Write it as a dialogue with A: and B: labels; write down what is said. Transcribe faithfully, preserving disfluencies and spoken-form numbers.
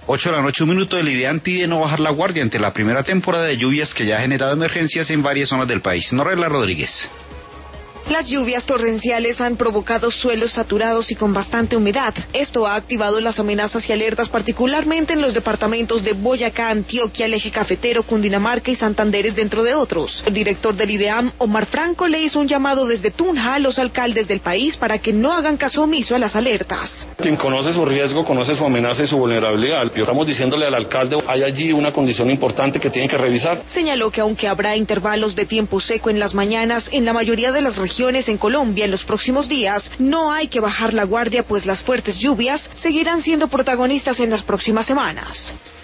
A: ocho de la noche, un minuto. El IDEAM pide no bajar la guardia ante la primera temporada de lluvias que ya ha generado emergencias en varias zonas del país. Norela Rodríguez.
B: Las lluvias torrenciales han provocado suelos saturados y con bastante humedad. Esto ha activado las amenazas y alertas, particularmente en los departamentos de Boyacá, Antioquia, el eje cafetero, Cundinamarca y Santanderes, dentro de otros. El director del IDEAM, Omar Franco, le hizo un llamado desde Tunja a los alcaldes del país para que no hagan caso omiso a las alertas.
C: Quien conoce su riesgo, conoce su amenaza y su vulnerabilidad. Estamos diciéndole al alcalde, hay allí una condición importante que tiene que revisar.
B: Señaló que aunque habrá intervalos de tiempo seco en las mañanas, en la mayoría de las regiones en Colombia en los próximos días, no hay que bajar la guardia, pues las fuertes lluvias seguirán siendo protagonistas en las próximas semanas.